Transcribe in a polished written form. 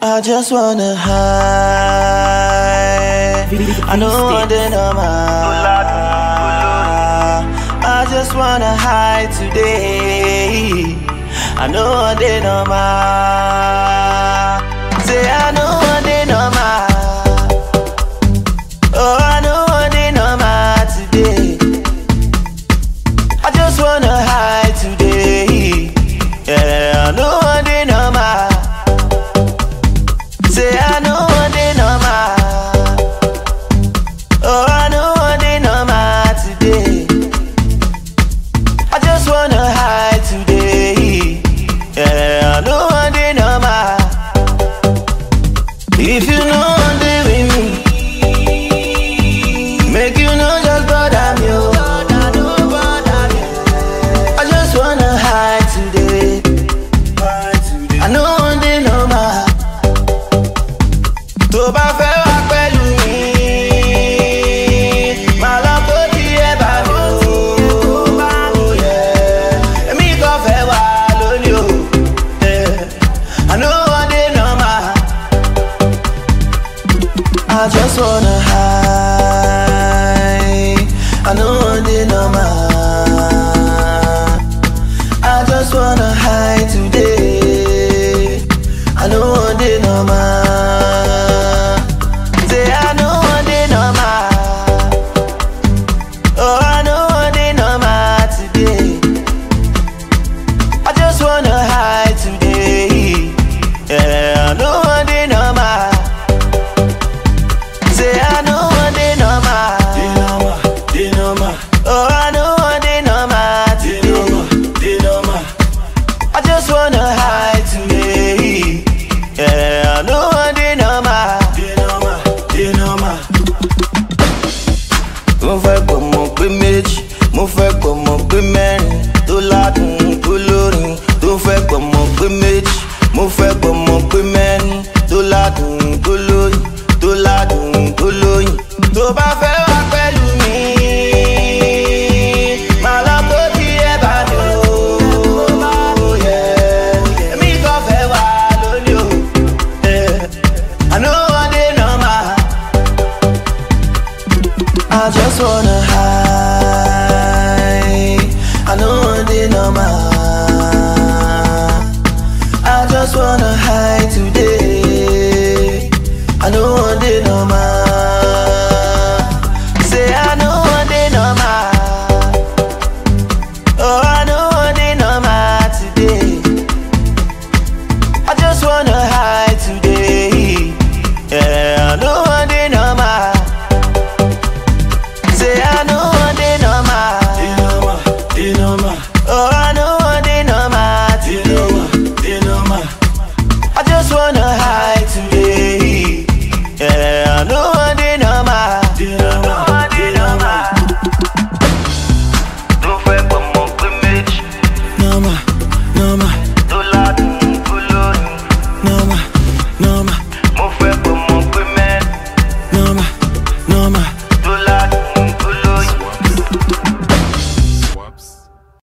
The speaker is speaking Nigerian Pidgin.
I just wanna high. I know I did no I just wanna high today. I know I did no Say I know I did no Oh, I know I did no today. I just wanna high today. Yeah, I know I did no Say I know I did no Oh, I know I did no today. I just wanna high today. Yeah, I know I did no If you know I'm with me, make you know just bother me. I just wanna high today. I know I did no tó bá fẹ́ wá pẹ̀lú mi, máa lọ kó tiẹ̀ bá mi o. Èmi kò fẹ́ wá lónìí o. I know one day normal. I just wanna high. I know one day normal. I just wanna high today. I know one day normal. Mo fẹ́ kọ́ mọ̀ pé méjì, mo fẹ́ kọ́ mọ̀ pé mẹ́rin, tó ládùn tó lórin. Tó fẹ́ kọ́ mọ̀ pé méjì, mo fẹ́ kọ́ mọ̀ pé mẹ́rin, tó ládùn tó lórin, tó ládùn tó lóyin. Tó bá fẹ́ wá pẹ̀lú mi, máa lọ kó tiẹ̀ bá mi o. Èmi kò fẹ́ wá lónìí o. I know one day normal. I just wanna high. I know one day normal. I just wanna high today. I know one day normal. Say I know one day normal. Oh, I know one day normal today. I just wanna high today. Yeah, I know one day normal. Say I know one day normal. Oh, I know one day normal today. I just wanna high today. Yeah, I know one day normal. Tó fẹ́ kọ́ mọ̀ pé méjì. Tó ládùn tó lórin.